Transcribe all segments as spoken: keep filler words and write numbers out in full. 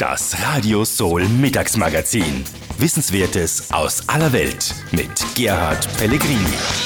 Das Radio Soul Mittagsmagazin. Wissenswertes aus aller Welt mit Gerhard Pellegrini.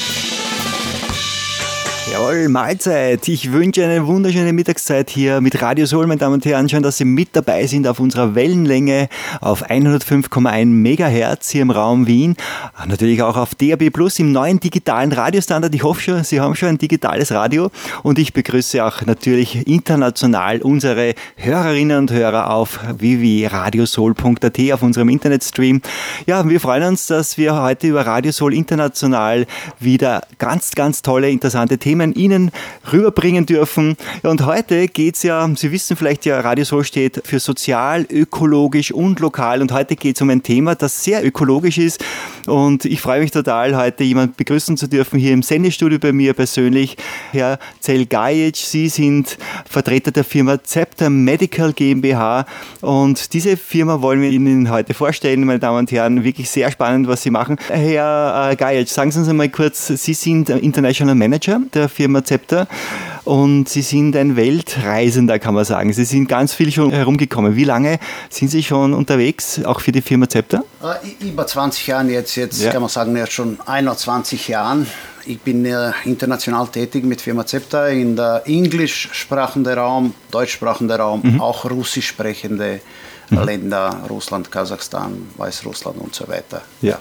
Jawohl, Mahlzeit. Ich wünsche eine wunderschöne Mittagszeit hier mit Radio Soul, meine Damen und Herren. Schön, dass Sie mit dabei sind auf unserer Wellenlänge auf hundertfünf Komma eins Megahertz hier im Raum Wien. Natürlich auch auf D A B Plus im neuen digitalen Radiostandard. Ich hoffe schon, Sie haben schon ein digitales Radio. Und ich begrüße auch natürlich international unsere Hörerinnen und Hörer auf w w w punkt radiosoul punkt a t auf unserem Internetstream. Ja, wir freuen uns, dass wir heute über Radio Soul international wieder ganz, ganz tolle, interessante Themen Ihnen rüberbringen dürfen. Und heute geht es ja, Sie wissen vielleicht ja, Radio Soul steht für sozial, ökologisch und lokal. Und heute geht es um ein Thema, das sehr ökologisch ist. Und ich freue mich total, heute jemanden begrüßen zu dürfen hier im Sendestudio bei mir persönlich. Herr Zelgajic, Sie sind Vertreter der Firma Zepter Medical GmbH. Und diese Firma wollen wir Ihnen heute vorstellen, meine Damen und Herren. Wirklich sehr spannend, was Sie machen. Herr äh, Gajic, sagen Sie uns einmal kurz, Sie sind International Manager der Firma Zepter und Sie sind ein Weltreisender, kann man sagen. Sie sind ganz viel schon herumgekommen. Wie lange sind Sie schon unterwegs, auch für die Firma Zepter? Äh, über zwanzig Jahren jetzt, jetzt ja. Kann man sagen, ja, schon einundzwanzig Jahren. Ich bin äh, international tätig mit Firma Zepter in der englischsprachenden Raum, deutschsprachenden Raum, mhm. auch russisch sprechende mhm. Länder, Russland, Kasachstan, Weißrussland und so weiter. Ja.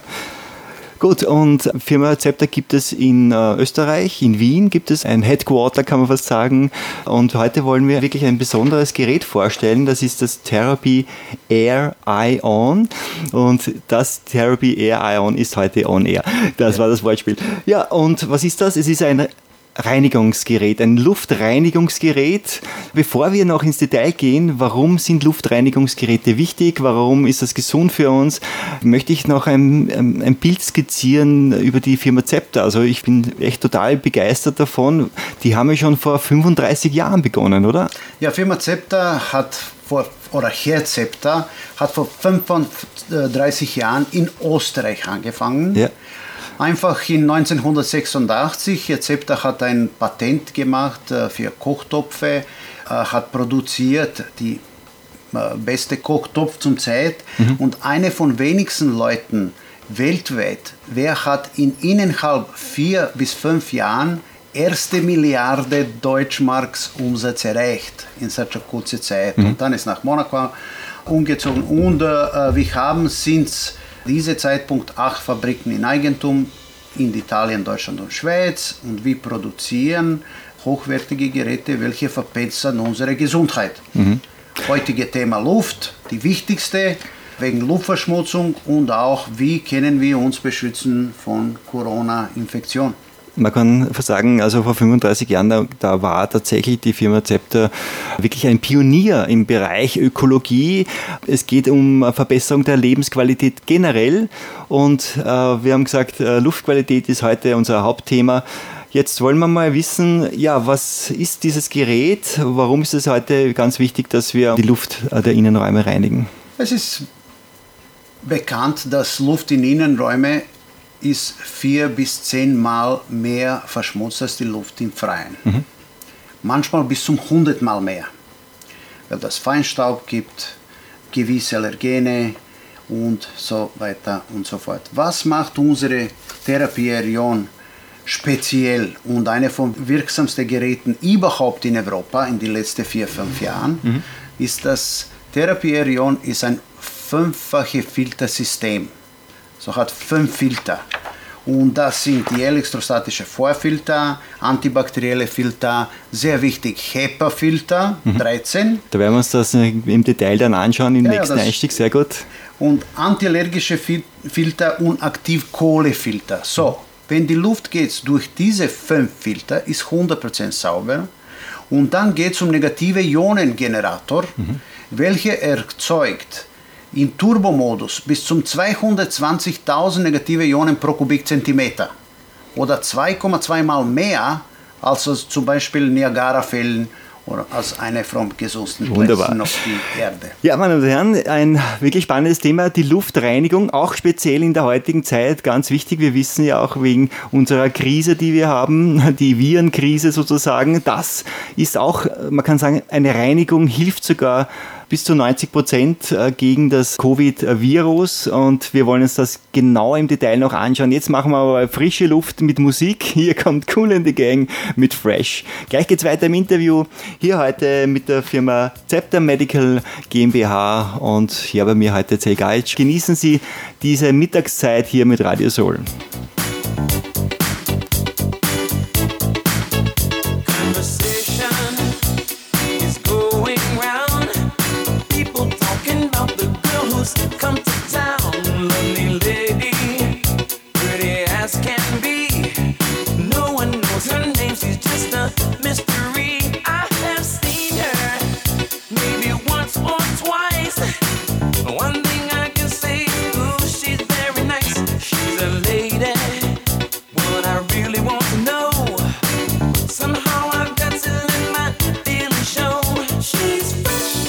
Gut, und Firma Zepter gibt es in äh, Österreich, in Wien gibt es ein Headquarter, kann man fast sagen. Und heute wollen wir wirklich ein besonderes Gerät vorstellen. Das ist das Therapy Air Ion. Und das Therapy Air Ion ist heute on air. Das war das Wortspiel. Ja, und was ist das? Es ist ein Reinigungsgerät, ein Luftreinigungsgerät. Bevor wir noch ins Detail gehen, warum sind Luftreinigungsgeräte wichtig, warum ist das gesund für uns, möchte ich noch ein, ein Bild skizzieren über die Firma Zepter. Also ich bin echt total begeistert davon. Die haben ja schon vor fünfunddreißig Jahren begonnen, oder? Ja, Firma Zepter hat vor, oder Herr Zepter hat vor fünfunddreißig Jahren in Österreich angefangen. Ja. Einfach in neunzehnhundertsechsundachtzig, Herr Zepter hat ein Patent gemacht äh, für Kochtöpfe, äh, hat produziert die äh, beste Kochtopf zum Zeit mhm. und eine von wenigsten Leuten weltweit, wer hat in innerhalb vier bis fünf Jahren erste Milliarde Deutschmarks Umsatz erreicht in solcher kurzer Zeit. Mhm. Und dann ist nach Monaco umgezogen und äh, wir haben since Dieser Zeitpunkt acht Fabriken in Eigentum in Italien, Deutschland und Schweiz und wir produzieren hochwertige Geräte, welche verbessern unsere Gesundheit. Mhm. Heutige Thema Luft, die wichtigste wegen Luftverschmutzung und auch wie können wir uns beschützen von Corona-Infektion. Man kann sagen, also vor fünfunddreißig Jahren, da, da war tatsächlich die Firma Zepter wirklich ein Pionier im Bereich Ökologie. Es geht um Verbesserung der Lebensqualität generell und äh, wir haben gesagt, äh, Luftqualität ist heute unser Hauptthema. Jetzt wollen wir mal wissen, ja, was ist dieses Gerät? Warum ist es heute ganz wichtig, dass wir die Luft der Innenräume reinigen? Es ist bekannt, dass Luft in Innenräumen ist vier bis zehn Mal mehr verschmutzt als die Luft im Freien. Mhm. Manchmal bis zum hundert Mal mehr. Weil es Feinstaub gibt, gewisse Allergene und so weiter und so fort. Was macht unsere Therapy Air Ion speziell und eine von wirksamsten Geräten überhaupt in Europa in den letzten vier, fünf Jahren, mhm. ist das Therapy Air Ion ist ein fünffaches Filtersystem. So hat fünf Filter. Und das sind die elektrostatische Vorfilter, antibakterielle Filter, sehr wichtig, HEPA-Filter, mhm. dreizehn. Da werden wir uns das im Detail dann anschauen im ja, nächsten Einstieg, sehr gut. Und antiallergische Filter und Aktivkohlefilter. So, wenn die Luft geht durch diese fünf Filter, ist hundert Prozent sauber. Und dann geht es um negative Ionengenerator, mhm. welcher erzeugt im Turbomodus bis zum zweihundertzwanzigtausend negative Ionen pro Kubikzentimeter oder zwei Komma zwei Mal mehr als zum Beispiel Niagara-Fällen oder als eine vom gesünsten Plätzen auf die Erde. Ja, meine Damen und Herren, ein wirklich spannendes Thema, die Luftreinigung, auch speziell in der heutigen Zeit, ganz wichtig. Wir wissen ja auch wegen unserer Krise, die wir haben, die Virenkrise sozusagen, das ist auch, man kann sagen, eine Reinigung hilft sogar bis zu neunzig Prozent gegen das Covid-Virus und wir wollen uns das genau im Detail noch anschauen. Jetzt machen wir aber frische Luft mit Musik. Hier kommt Kool and the Gang mit Fresh. Gleich geht's weiter im Interview. Hier heute mit der Firma Zepter Medical GmbH und hier bei mir heute Zell Geitsch. Genießen Sie diese Mittagszeit hier mit Radio Soul. Come to town, lonely lady, pretty as can be. No one knows her name, she's just a mystery. I have seen her maybe once or twice. One thing I can say, ooh, she's very nice. She's a lady, what I really want to know. Somehow I've got to let my feelings show. She's fresh,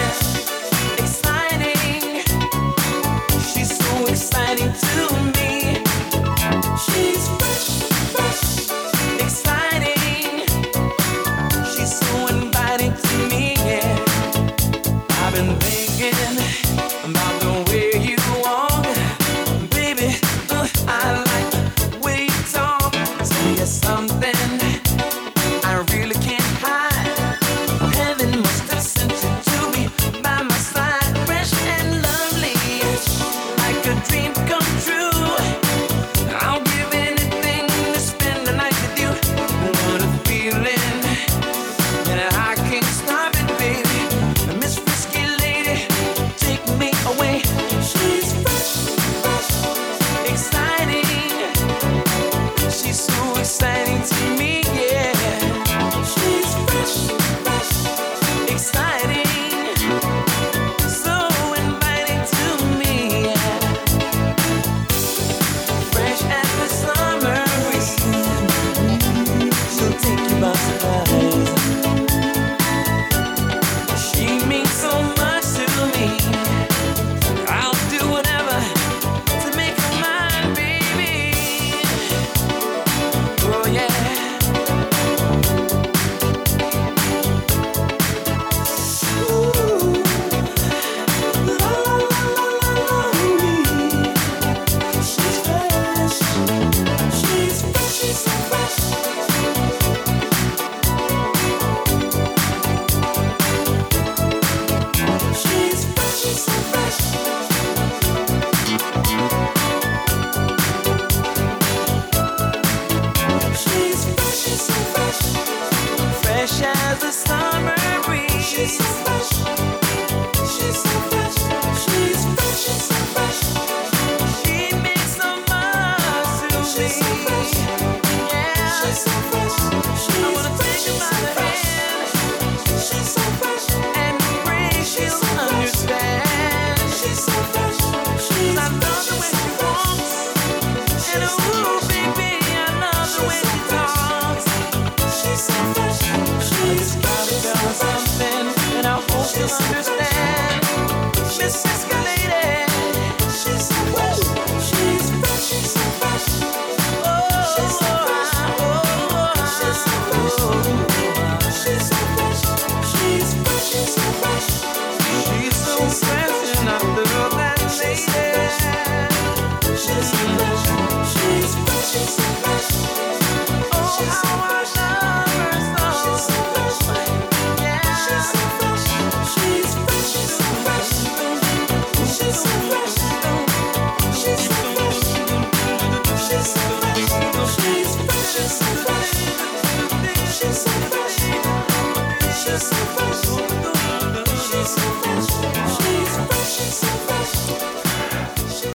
exciting. She's so exciting to me. She's fresh, fresh, exciting. She's so inviting to me, yeah. I've been thinking about the way you walk, baby. Uh, I like the way you talk. Tell you something I really can't hide. Heaven must have sent you to be by my side, fresh and lovely, like a dream come true. I'll give anything to spend the night with you. What a feeling, and I can't stop it, baby. Miss Frisky Lady, take me away. She's fresh, fresh, exciting. She's so exciting to me, yeah. She's fresh, fresh, exciting. So inviting to me, yeah. Fresh as the summer breeze, she'll take you by surprise. She means so much to me. I'll do whatever to make her mine, baby. Oh yeah. Ooh, la la la la la la. She's fresh. She's fresh. She's so fresh. She's fresh. She's so fresh. She's fresh. She's so fresh. Fresh as the summer breeze. She's so fresh. She's so fresh. She's fresh. She's so fresh. She makes so much to me. She's so fresh. Yeah. She's so fresh. I wanna take her by the hand. She's so fresh. And pray she'll understand. She's so fresh. She's I love the way she walks. And ooh, baby, I love the way she talks. She's so fresh. She's gotta tell her something, and I hope she'll understand. Miss Frisky Lady, she's so fresh. She's fresh. She's so fresh. Oh, she's so fresh. Oh, she's so fresh. She's so fresh. She's fresh. She's so fresh. She's so fresh, and I love that lady. She's so fresh. She's fresh. She's so fresh. Oh, how I love her so. She's so fresh. Yeah. She's so fresh. She's fresh. She's so fresh. She's so fresh. She's so fresh. She's so fresh. She's fresh. She's so fresh. She's so fresh. She's so fresh. She's so fresh. She's fresh. She's so fresh.